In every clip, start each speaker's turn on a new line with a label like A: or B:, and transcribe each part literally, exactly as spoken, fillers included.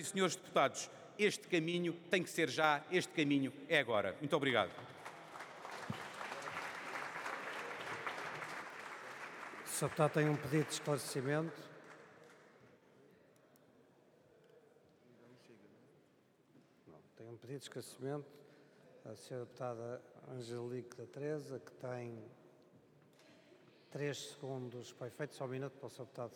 A: senhores deputados, este caminho tem que ser já, este caminho é agora. Muito obrigado.
B: O senhor deputado tem um pedido de esclarecimento. Não, tem um pedido de esclarecimento. A senhora deputada Angelique da Teresa, que tem três segundos para efeito, só um minuto para o senhor deputado.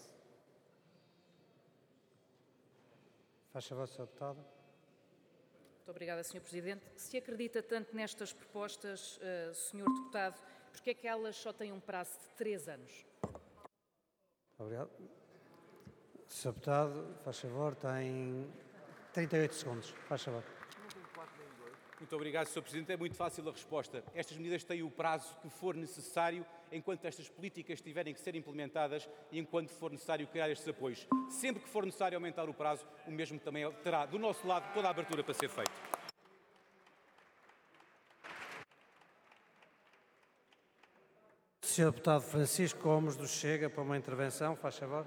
B: Faz favor, senhor deputado.
C: Muito obrigada, senhor Presidente. Se acredita tanto nestas propostas, uh, senhor Deputado, porque é que elas só têm um prazo de três anos?
B: Obrigado. senhor Deputado, faz favor, tem trinta e oito segundos. Faz favor.
A: Muito obrigado, senhor Presidente. É muito fácil a resposta. Estas medidas têm o prazo que for necessário enquanto estas políticas tiverem que ser implementadas e enquanto for necessário criar estes apoios. Sempre que for necessário aumentar o prazo, o mesmo também terá, do nosso lado, toda a abertura para ser feito.
B: senhor Deputado Francisco Gomes do Chega, para uma intervenção, faz favor.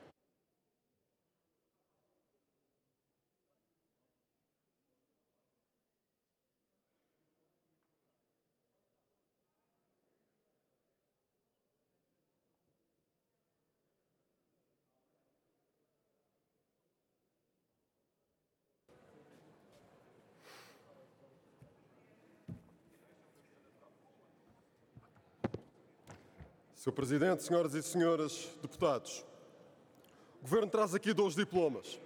D: senhor Presidente, senhoras e senhores deputados, o Governo traz aqui dois diplomas,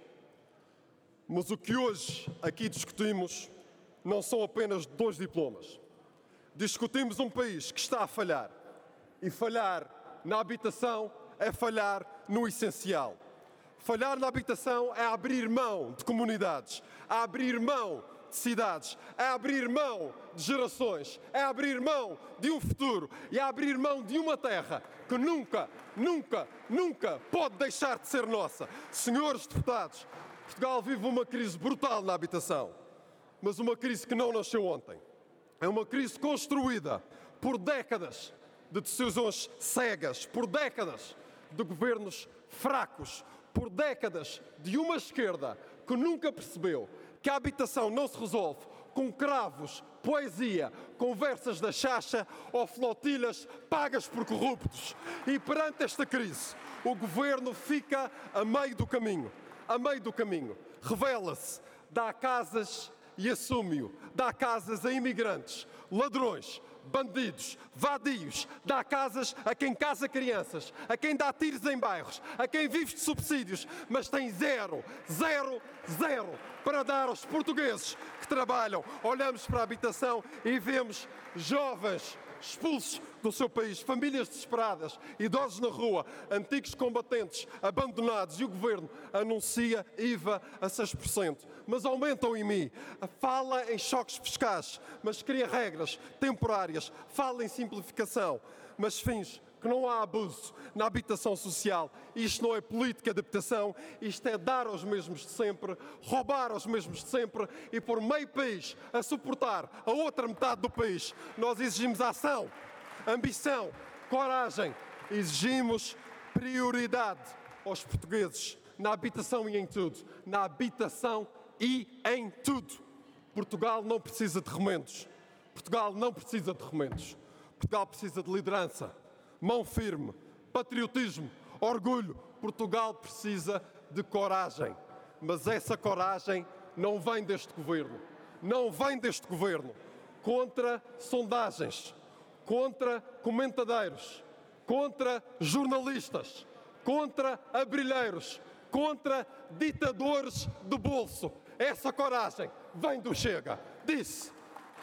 D: mas o que hoje aqui discutimos não são apenas dois diplomas. Discutimos um país que está a falhar, e falhar na habitação é falhar no essencial. Falhar na habitação é abrir mão de comunidades, é abrir mão de cidades, é abrir mão de gerações, é abrir mão de um futuro e é abrir mão de uma terra que nunca, nunca, nunca pode deixar de ser nossa. Senhores deputados, Portugal vive uma crise brutal na habitação, mas uma crise que não nasceu ontem. É uma crise construída por décadas de decisões cegas, por décadas de governos fracos, por décadas de uma esquerda que nunca percebeu que a habitação não se resolve com cravos, poesia, conversas da chacha ou flotilhas pagas por corruptos. E perante esta crise, o Governo fica a meio do caminho. A meio do caminho. Revela-se, dá casas e assume-o. Dá casas a imigrantes, ladrões, bandidos, vadios, dá casas a quem casa crianças, a quem dá tiros em bairros, a quem vive de subsídios, mas tem zero, zero, zero para dar aos portugueses que trabalham. Olhamos para a habitação e vemos jovens expulsos do seu país, famílias desesperadas, idosos na rua, antigos combatentes abandonados e o Governo anuncia I V A a seis por cento. Mas aumenta o I M I, fala em choques fiscais, mas cria regras temporárias, fala em simplificação, mas finge que não há abuso na habitação social. Isto não é política de habitação, isto é dar aos mesmos de sempre, roubar aos mesmos de sempre e pôr meio país a suportar a outra metade do país. Nós exigimos ação, ambição, coragem, exigimos prioridade aos portugueses na habitação e em tudo. Na habitação e em tudo. Portugal não precisa de remendos. Portugal não precisa de remendos. Portugal precisa de liderança, mão firme, patriotismo, orgulho. Portugal precisa de coragem. Mas essa coragem não vem deste Governo. Não vem deste Governo. Contra sondagens, contra comentadeiros, contra jornalistas, contra abrilheiros, contra ditadores de bolso. Essa coragem vem do Chega. Disse.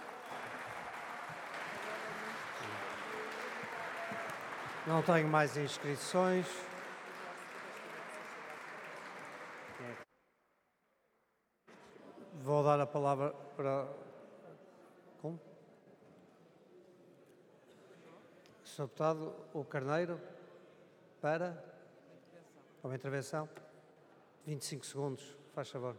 B: Não tenho mais inscrições. Vou dar a palavra para... Como? senhor Deputado, o Carneiro, para... para uma intervenção. vinte e cinco segundos, faz favor.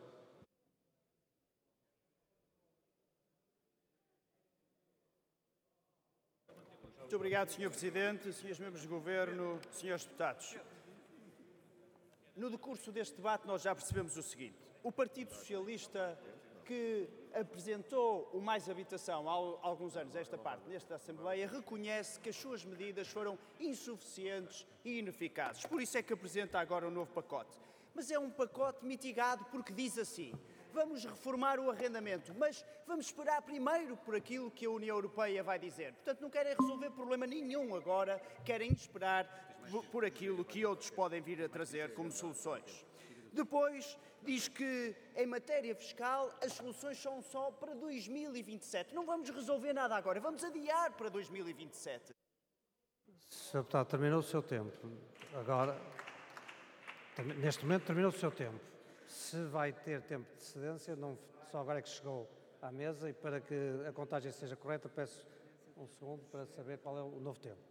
E: Muito obrigado, senhor Presidente, senhores membros do Governo, senhores deputados. No decurso deste debate nós já percebemos o seguinte. O Partido Socialista, que apresentou o Mais Habitação há alguns anos, esta parte, nesta Assembleia, reconhece que as suas medidas foram insuficientes e ineficazes. Por isso é que apresenta agora um novo pacote. Mas é um pacote mitigado porque diz assim: vamos reformar o arrendamento, mas vamos esperar primeiro por aquilo que a União Europeia vai dizer. Portanto, não querem resolver problema nenhum agora, querem esperar por aquilo que outros podem vir a trazer como soluções. Depois, diz que, em matéria fiscal, as soluções são só para dois mil e vinte e sete. Não vamos resolver nada agora, vamos adiar para dois mil e vinte e sete.
B: senhor Deputado, terminou o seu tempo. Agora, neste momento, terminou o seu tempo. Se vai ter tempo de cedência, não, só agora é que chegou à mesa, e para que a contagem seja correta, peço um segundo para saber qual é o novo tempo.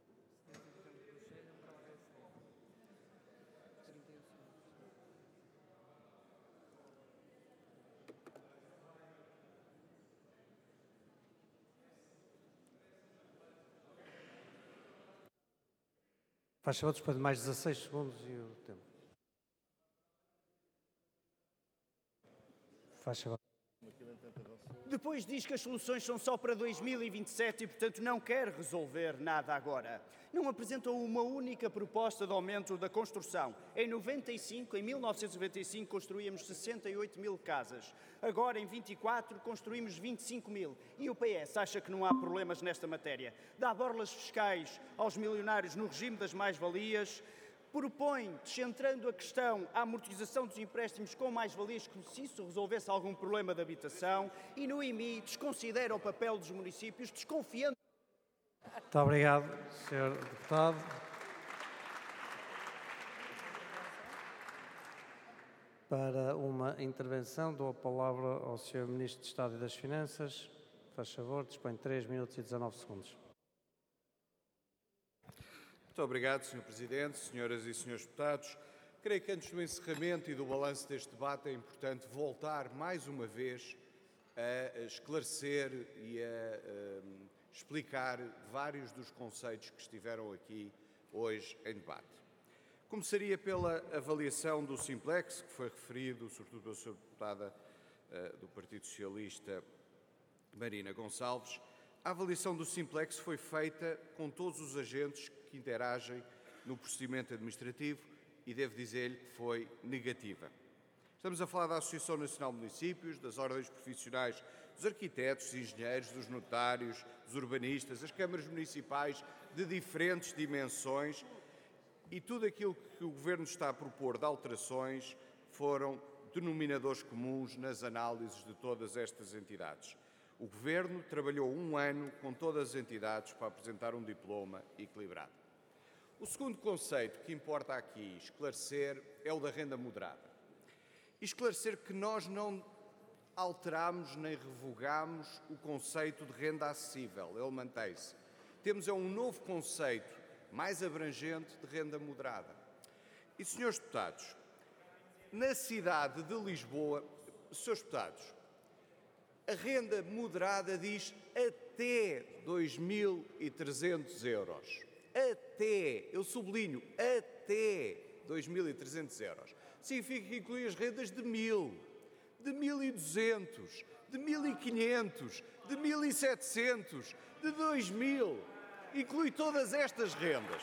B: Faz favor, depois de mais dezasseis segundos e o tempo. Faz favor.
E: Depois diz que as soluções são só para dois mil e vinte e sete e, portanto, não quer resolver nada agora. Não apresentou uma única proposta de aumento da construção. Em noventa e cinco, em mil novecentos e noventa e cinco, construíamos sessenta e oito mil casas. Agora, em vinte e quatro, construímos vinte e cinco mil. E o P S acha que não há problemas nesta matéria. Dá borlas fiscais aos milionários no regime das mais-valias. Propõe, descentrando a questão, a amortização dos empréstimos com mais-valias, como se isso resolvesse algum problema de habitação, e no I M I desconsidera o papel dos municípios, desconfiando...
B: Muito obrigado, senhor Deputado. Para uma intervenção, dou a palavra ao senhor Ministro de Estado e das Finanças. Faz favor, dispõe de três minutos e dezanove segundos.
F: Muito obrigado, senhor Presidente, senhoras e senhores deputados. Creio que antes do encerramento e do balanço deste debate é importante voltar mais uma vez a esclarecer e a um, explicar vários dos conceitos que estiveram aqui hoje em debate. Começaria pela avaliação do Simplex, que foi referido, sobretudo pela senhora deputada uh, do Partido Socialista, Marina Gonçalves. A avaliação do Simplex foi feita com todos os agentes que interagem no procedimento administrativo e devo dizer-lhe que foi negativa. Estamos a falar da Associação Nacional de Municípios, das ordens profissionais dos arquitetos, dos engenheiros, dos notários, dos urbanistas, as câmaras municipais de diferentes dimensões, e tudo aquilo que o Governo está a propor de alterações foram denominadores comuns nas análises de todas estas entidades. O Governo trabalhou um ano com todas as entidades para apresentar um diploma equilibrado. O segundo conceito que importa aqui esclarecer é o da renda moderada. E esclarecer que nós não alteramos nem revogamos o conceito de renda acessível, ele mantém-se. Temos é um novo conceito mais abrangente de renda moderada. E, senhores deputados, na cidade de Lisboa, senhores deputados, a renda moderada diz até dois mil e trezentos euros. Até, eu sublinho, até dois mil e trezentos euros. Significa que inclui as rendas de mil, de mil e duzentos, de mil e quinhentos, de mil e setecentos, de dois mil. Inclui todas estas rendas.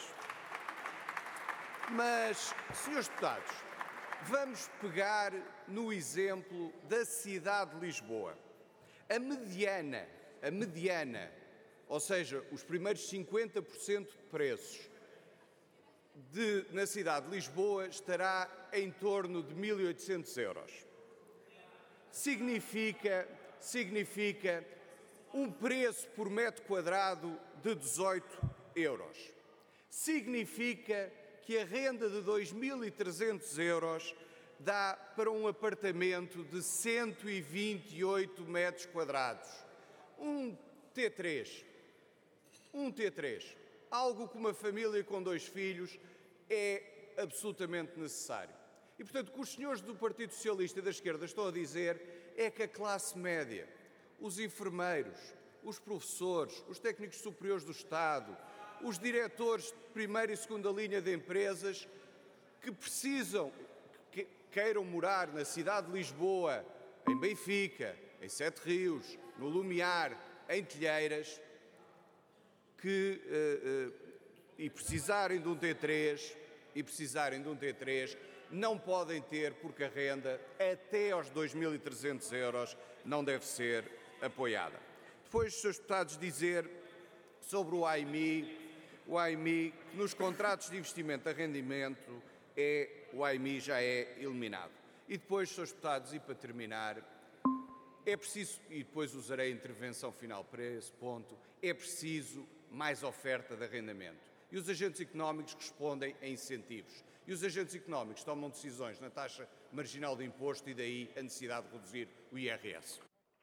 F: Mas, senhores deputados, vamos pegar no exemplo da cidade de Lisboa. A mediana, a mediana, ou seja, os primeiros cinquenta por cento de preços de, na cidade de Lisboa estará em torno de mil e oitocentos euros. Significa, significa um preço por metro quadrado de dezoito euros. Significa que a renda de dois mil e trezentos euros dá para um apartamento de cento e vinte e oito metros quadrados. Um T três. Um T três. Algo que uma família com dois filhos é absolutamente necessário. E, portanto, o que os senhores do Partido Socialista e da esquerda estão a dizer é que a classe média, os enfermeiros, os professores, os técnicos superiores do Estado, os diretores de primeira e segunda linha de empresas que precisam, que, queiram morar na cidade de Lisboa, em Benfica, em Sete Rios, no Lumiar, em Telheiras, que, uh, uh, e precisarem de um T três, e precisarem de um T três, não podem ter, porque a renda até aos dois mil e trezentos euros não deve ser apoiada. Depois, senhores deputados, dizer sobre o A I M I, o A I M I, que nos contratos de investimento a rendimento, é, o A I M I já é eliminado. E depois, senhores deputados, e para terminar, é preciso, e depois usarei a intervenção final para esse ponto, é preciso mais oferta de arrendamento. E os agentes económicos respondem a incentivos. E os agentes económicos tomam decisões na taxa marginal de imposto e daí a necessidade de reduzir o I R S.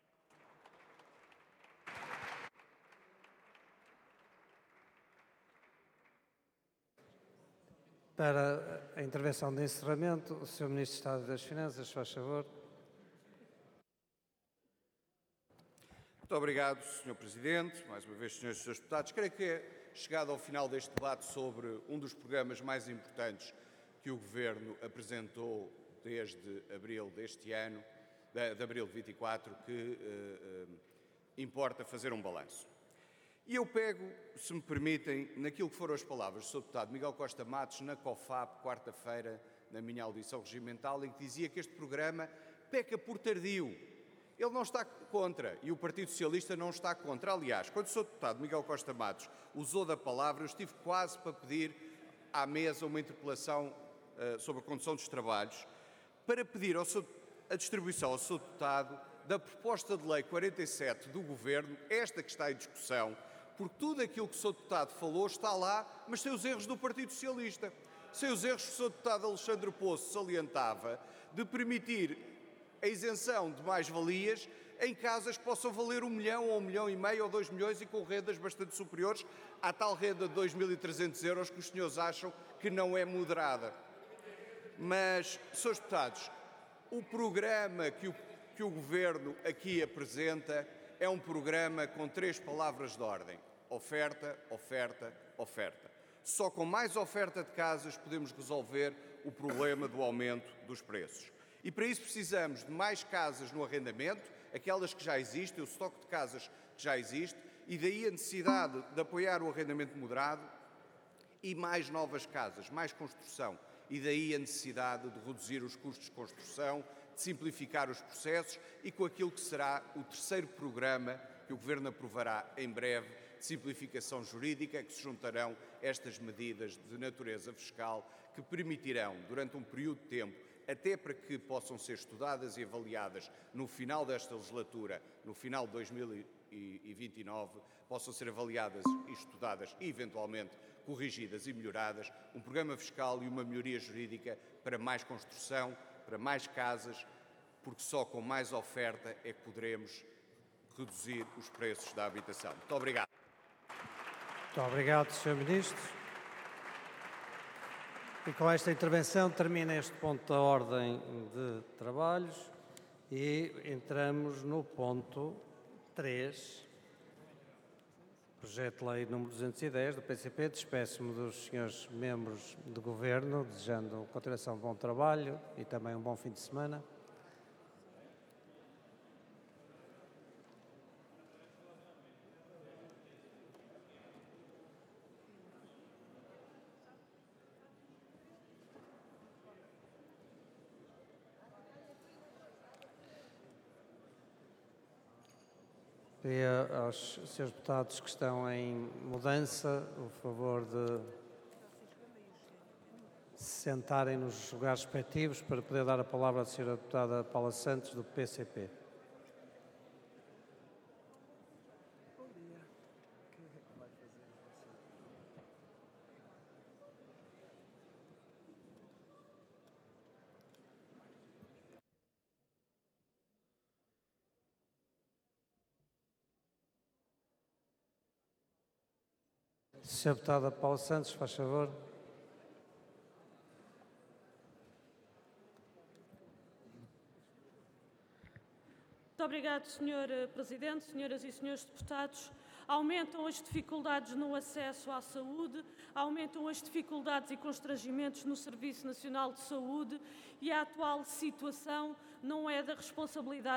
B: Para a intervenção de encerramento, o senhor Ministro de Estado das Finanças, faz favor.
F: Muito obrigado, senhor Presidente. Mais uma vez, senhores e senhores deputados. Creio que é chegado ao final deste debate sobre um dos programas mais importantes que o Governo apresentou desde abril deste ano, de, de abril de vinte e quatro, que uh, uh, importa fazer um balanço. E eu pego, se me permitem, naquilo que foram as palavras do senhor Deputado Miguel Costa Matos na COFAP, quarta-feira, na minha audição regimental, em que dizia que este programa peca por tardio. Ele não está contra e o Partido Socialista não está contra. Aliás, quando o senhor Deputado Miguel Costa Matos usou da palavra, eu estive quase para pedir à mesa uma interpelação uh, sobre a condução dos trabalhos, para pedir ao seu, a distribuição ao senhor Deputado da proposta de lei quarenta e sete do Governo, esta que está em discussão, porque tudo aquilo que o senhor Deputado falou está lá, mas sem os erros do Partido Socialista. Sem os erros que o senhor Deputado Alexandre Poço salientava de permitir a isenção de mais-valias em casas que possam valer um milhão, ou um milhão e meio, ou dois milhões e com rendas bastante superiores à tal renda de dois mil e trezentos euros que os senhores acham que não é moderada. Mas, senhores deputados, o programa que o, que o Governo aqui apresenta é um programa com três palavras de ordem: oferta, oferta, oferta. Só com mais oferta de casas podemos resolver o problema do aumento dos preços. E para isso precisamos de mais casas no arrendamento, aquelas que já existem, o estoque de casas que já existe, e daí a necessidade de apoiar o arrendamento moderado e mais novas casas, mais construção, e daí a necessidade de reduzir os custos de construção, de simplificar os processos e com aquilo que será o terceiro programa que o Governo aprovará em breve de simplificação jurídica, que se juntarão estas medidas de natureza fiscal que permitirão, durante um período de tempo, até para que possam ser estudadas e avaliadas no final desta legislatura, no final de dois mil e vinte e nove, possam ser avaliadas e estudadas e, eventualmente, corrigidas e melhoradas, um programa fiscal e uma melhoria jurídica para mais construção, para mais casas, porque só com mais oferta é que poderemos reduzir os preços da habitação. Muito obrigado.
B: Muito obrigado, senhor Ministro. E com esta intervenção termina este ponto da ordem de trabalhos e entramos no ponto três, projeto de lei número duzentos e dez do P C P. Despeço-me dos senhores membros do Governo, desejando continuação de bom trabalho e também um bom fim de semana. Pedia aos senhores deputados que estão em mudança o favor de se sentarem nos lugares respectivos para poder dar a palavra à senhora deputada Paula Santos, do P C P. senhora deputada Paula Santos, faz favor.
G: Muito obrigado, senhor Presidente, senhoras e senhores deputados. aumentam as dificuldades no acesso à saúde, aumentam as dificuldades e constrangimentos no Serviço Nacional de Saúde, e a atual situação não é da responsabilidade